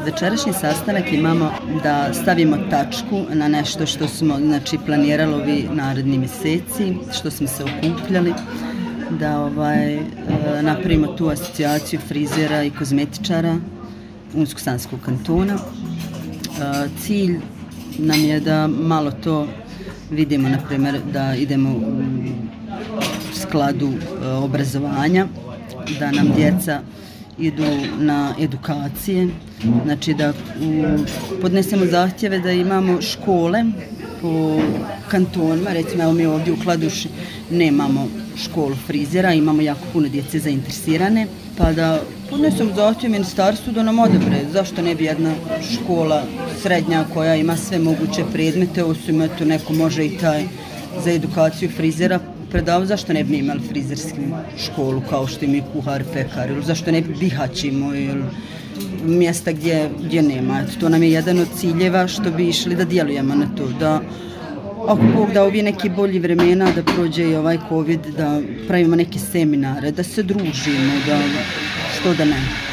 večerašnji sastanak imamo da stavimo tačku na nešto što smo planirali ovi naredni mjeseci, što smo se okupljali, da napravimo tu asocijaciju frizera i kozmetičara Unsko-Sanskog kantona. Cilj nam je da malo to vidimo, na primjer, da idemo u skladu obrazovanja, da nam djeca idu na edukacije, znači da podnesemo zahtjeve da imamo škole po kantonima, recimo evo mi ovdje u Kladuši nemamo školu frizera, imamo jako puno djece zainteresirane, pa da podnesemo zahtjev ministarstvu da nam odobre, zašto ne bi jedna škola srednja koja ima sve moguće predmete, osim eto neko može i taj za edukaciju frizera predao, zašto ne bi imali frizersku školu kao što imaju kuhar, pekar, ili zašto ne bi bihaćimo ili mjesta gdje nema. Eto, to nam je jedan od ciljeva što bi išli da djelujemo na to, da ako Bog da ovi neki bolji vremena, da prođe i ovaj COVID, da pravimo neke seminare, da se družimo, da što da ne.